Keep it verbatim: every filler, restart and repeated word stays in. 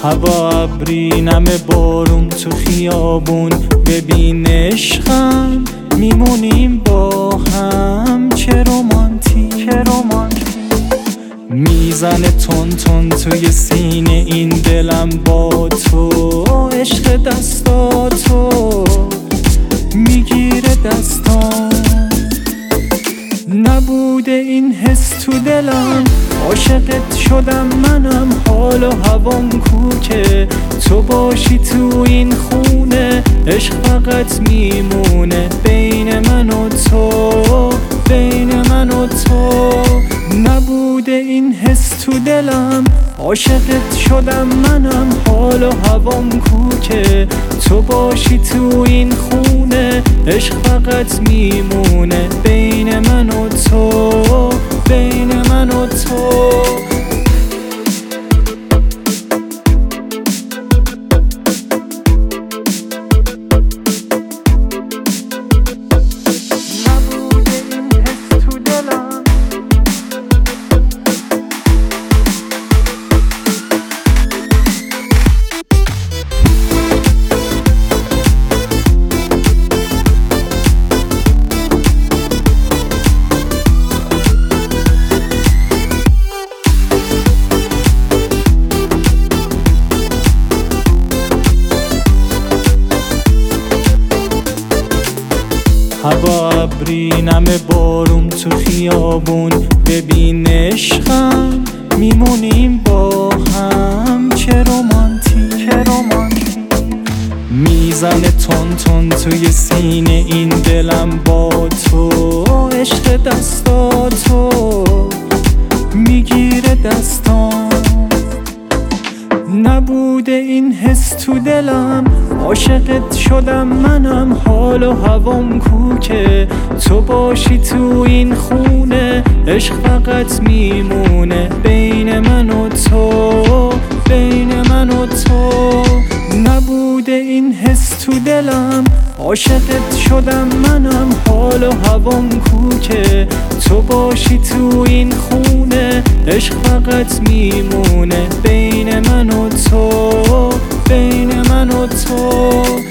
هوا ابری نمه بارون تو خیابون، ببین عشقم میمونیم با هم. چه رومانتیک چه رومانتیک میزنه تون تون توی سینه این دلم با تو. عشق دستاتو میگیره دستام، نبوده این حس تو دلم. عاشقت شدم منم، حال و هوام کو که تو باشی تو این خونه. عشق فقط میمونه بین من و تو، بین من و تو. نبوده این حس تو دلم. عاشقت شدم منم، حال و هوام کو که تو باشی تو این خونه. عشق فقط میمونه بین من و تو، بین من و تو. هوا ابری نمه بارون تو خیابون، ببین عشقم میمونیم با هم. چه رومانتیک چه رومانتیک میزنه تون تون توی سینه این دلم با تو. عشق دستاتو میگیره دستام، نبوده این حس تو دلم. عاشقت شدم منم، حال و هوام کو که تو باشی تو این خونه. عشق فقط میمونه بین من و تو، بین من و تو. نبوده این حس تو دلم. عاشقت شدم منم، حال و هوام کو که تو باشی تو این خونه. عشق فقط میمونه بین من و تو، بین من و تو.